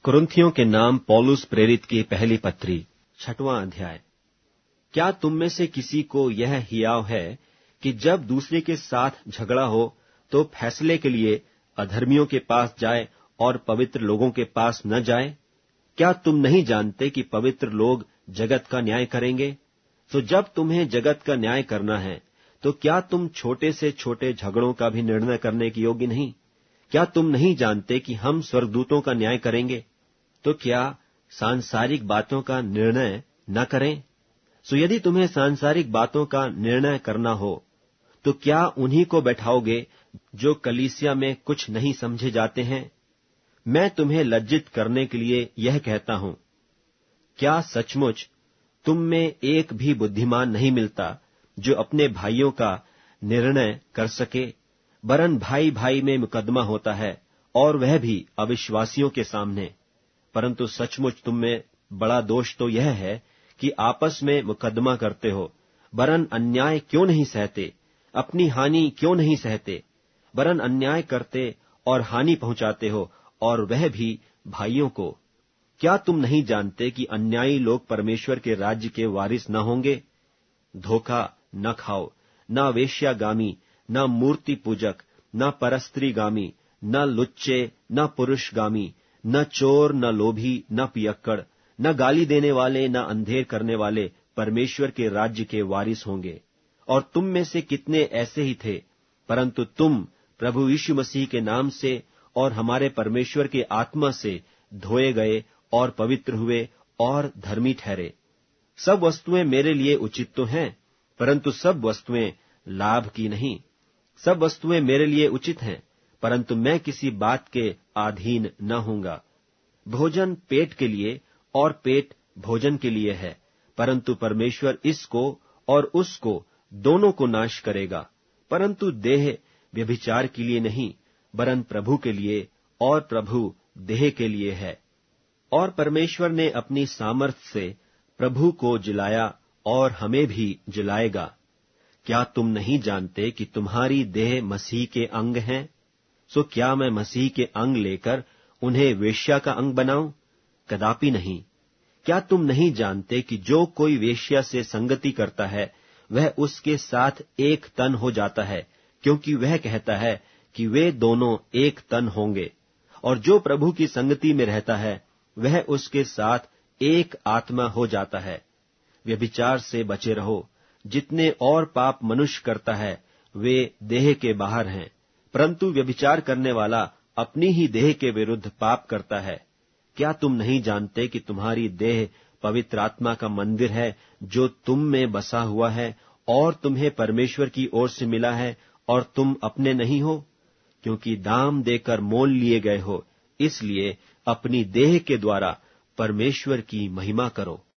कुरिन्थियों के नाम पौलुस प्रेरित की पहली पत्री 6वां अध्याय। क्या तुम में से किसी को यह हियाव है कि जब दूसरे के साथ झगड़ा हो तो फैसले के लिए अधर्मियों के पास जाए और पवित्र लोगों के पास न जाए? क्या तुम नहीं जानते कि पवित्र लोग जगत का न्याय करेंगे? तो जब तुम्हें जगत का न्याय करना है तो क्या तुम छोटे से छोटे झगड़ों का भी निर्णय करने के योग्य नहीं? क्या तुम नहीं जानते कि हम स्वर्गदूतों का न्याय करेंगे? तो क्या सांसारिक बातों का निर्णय न करें? सो यदि तुम्हें सांसारिक बातों का निर्णय करना हो तो क्या उन्हीं को बैठाओगे जो कलीसिया में कुछ नहीं समझे जाते हैं? मैं तुम्हें लज्जित करने के लिए यह कहता हूं, क्या सचमुच तुम में एक भी बुद्धिमान नहीं मिलता जो अपने भाइयों का निर्णय कर सके? वरन भाई भाई में मुकदमा होता है, और वह भी अविश्वासियों के सामने। परंतु सचमुच तुम में बड़ा दोष तो यह है कि आपस में मुकदमा करते हो। वरन अन्याय क्यों नहीं सहते? अपनी हानि क्यों नहीं सहते? वरन अन्याय करते और हानि पहुंचाते हो, और वह भी भाइयों को। क्या तुम नहीं जानते कि अन्यायी लोग परमेश्वर के राज्य के वारिस न होंगे? धोखा न खाओ, न वेश्यागामी, न मूर्ति पूजक, न परस्त्रीगामी, न लुच्चे, न पुरुषगामी, न चोर, न लोभी, न पियक्कड़, न गाली देने वाले, न अंधेर करने वाले परमेश्वर के राज्य के वारिस होंगे। और तुम में से कितने ऐसे ही थे, परंतु तुम प्रभु यीशु मसीह के नाम से और हमारे परमेश्वर के आत्मा से धोए गए और पवित्र हुए और धर्मी ठहरे। सब वस्तुएं मेरे लिए उचित तो हैं, परंतु सब वस्तुएं लाभ की नहीं। सब वस्तुएं मेरे लिए उचित हैं, परंतु मैं किसी बात के अधीन न होऊंगा। भोजन पेट के लिए और पेट भोजन के लिए है, परंतु परमेश्वर इसको और उसको दोनों को नाश करेगा। परंतु देह व्यभिचार के लिए नहीं, वरन प्रभु के लिए, और प्रभु देह के लिए है। और परमेश्वर ने अपनी सामर्थ्य से प्रभु को जिलाया और हमें भी जिलाएगा। क्या तुम नहीं जानते कि तुम्हारी देह मसीह के अंग हैं? सो क्या मैं मसीह के अंग लेकर उन्हें वेश्या का अंग बनाऊं? कदापि नहीं। क्या तुम नहीं जानते कि जो कोई वेश्या से संगति करता है वह उसके साथ एक तन हो जाता है, क्योंकि वह कहता है कि वे दोनों एक तन होंगे। और जो प्रभु की संगति में रहता है वह उसके साथ एक आत्मा हो जाता है। व्यभिचार से बचे रहो। जितने और पाप मनुष्य करता है वे देह के बाहर हैं, परंतु व्यभिचार करने वाला अपनी ही देह के विरुद्ध पाप करता है। क्या तुम नहीं जानते कि तुम्हारी देह पवित्र आत्मा का मंदिर है, जो तुम में बसा हुआ है, और तुम्हें परमेश्वर की ओर से मिला है, और तुम अपने नहीं हो? क्योंकि दाम देकर मोल लिए गए हो, इसलिए अपनी देह के द्वारा परमेश्वर की महिमा करो।